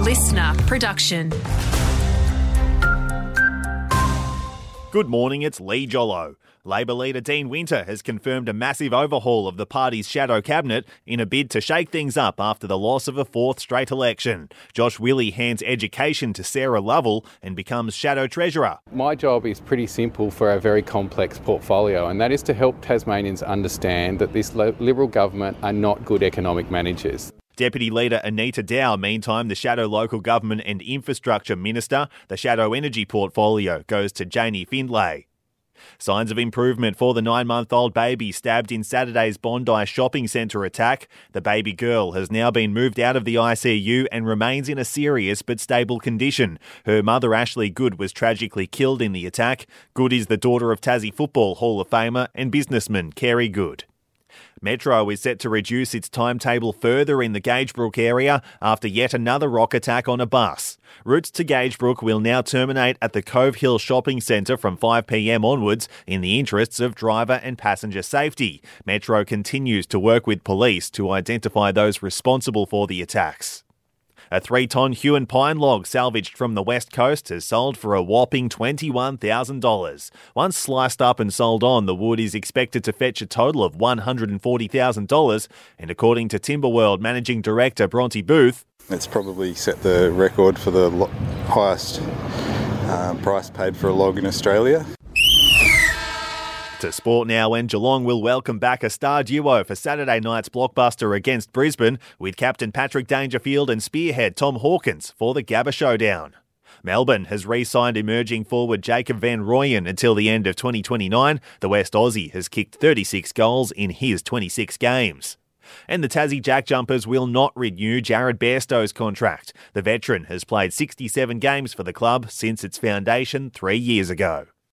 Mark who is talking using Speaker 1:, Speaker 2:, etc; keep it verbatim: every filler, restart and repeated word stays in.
Speaker 1: listener production.
Speaker 2: Good morning, it's Lee Jollo. Labor leader Dean Winter has confirmed a massive overhaul of the party's shadow cabinet in a bid to shake things up after the loss of a fourth straight election. Josh Willey hands education to Sarah Lovell and becomes shadow treasurer.
Speaker 3: My job is pretty simple for a very complex portfolio, and that is to help Tasmanians understand that this Liberal government are not good economic managers.
Speaker 2: Deputy Leader Anita Dow, meantime, the shadow local government and infrastructure minister. The shadow energy portfolio goes to Janie Findlay. Signs of improvement for the nine-month-old baby stabbed in Saturday's Bondi shopping centre attack. The baby girl has now been moved out of the I C U and remains in a serious but stable condition. Her mother, Ashley Good, was tragically killed in the attack. Good is the daughter of Tassie Football Hall of Famer and businessman Kerry Good. Metro is set to reduce its timetable further in the Gagebrook area after yet another rock attack on a bus. Routes to Gagebrook will now terminate at the Cove Hill Shopping Centre from five p m onwards in the interests of driver and passenger safety. Metro continues to work with police to identify those responsible for the attacks. A three-tonne Huon pine log salvaged from the west coast has sold for a whopping twenty-one thousand dollars. Once sliced up and sold on, the wood is expected to fetch a total of one hundred forty thousand dollars, and according to Timberworld Managing Director Bronte Booth,
Speaker 4: it's probably set the record for the lo- highest uh, price paid for a log in Australia.
Speaker 2: To sport now, and Geelong will welcome back a star duo for Saturday night's blockbuster against Brisbane, with captain Patrick Dangerfield and spearhead Tom Hawkins for the Gabba Showdown. Melbourne has re-signed emerging forward Jacob van Rooyen until the end of twenty twenty-nine. The West Aussie has kicked thirty-six goals in his twenty-six games. And the Tassie Jack Jumpers will not renew Jared Bairstow's contract. The veteran has played sixty-seven games for the club since its foundation three years ago.